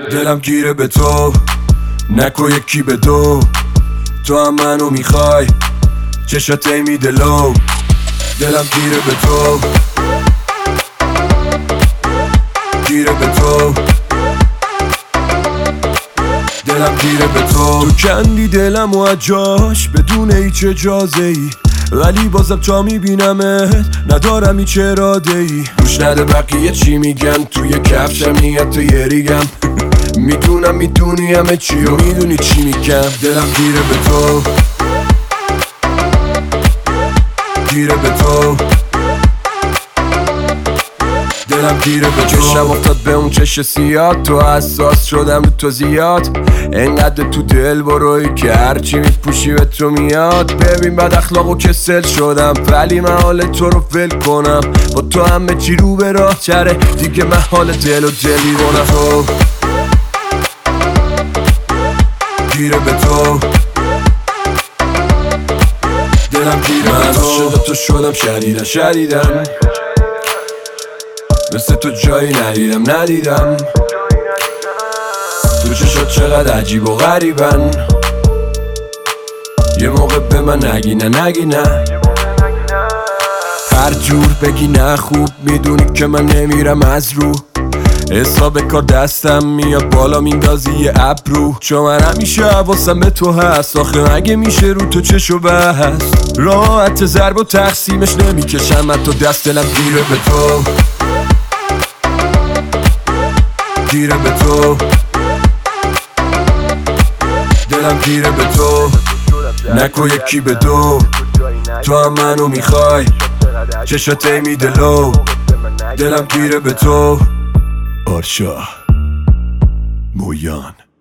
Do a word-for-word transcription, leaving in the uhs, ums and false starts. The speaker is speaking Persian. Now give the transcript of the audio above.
دلم گیره به تو، نکو یکی به دو. تو هم منو میخوای، چشات میده لو. دلم گیره به تو، گیره به تو، دلم گیره به تو. تو کندی دلم و از جاش بدون هیچ اجازه ای، ولی بازم تا میبینمت ندارم هیچ اراده ای. گوش نده بقیه چی میگن، توی کفشم نیت تو یه ریگم. میدونم میدونی همه چی و میدونی چی میگم. دلم گیره به تو، گیره به تو، دلم گیره به تو. چشم افتاد به اون چش سیاد، تو حساس شدم رو تو زیاد. انقدر تو دل بروی که هرچی میپوشی به تو میاد. ببین بد اخلاق و کسل شدم، ولی من حال تو رو ول کنم. با تو همه چی رو به راه چره، دیگه من حال دل و دلی کنم. تو گیره به تو، دلم گیره به تو. من عاشق تو شدم شدیدن شدیدن، مثل تو جایی ندیدم ندیدم. تو چشات چقدر عجیب و غریبن، یه موقع به من نگی نه نگی نه. هر جور بگی نه خوب میدونی که من نمیرم از رو. حساب کار دستم میاد بالا میندازی یه ابرو. چون من همیشه حواسم به تو هست، آخه مگه میشه رو تو چشو بست. راحت ضرب و تقسیمش نمیکشم من تو دست. دلم گیره به تو، گیره به تو، دلم گیره به تو، نکو یکی به دو. تو هم منو میخوای، چشات میده لو. دلم گیره به تو. آرشا مویان.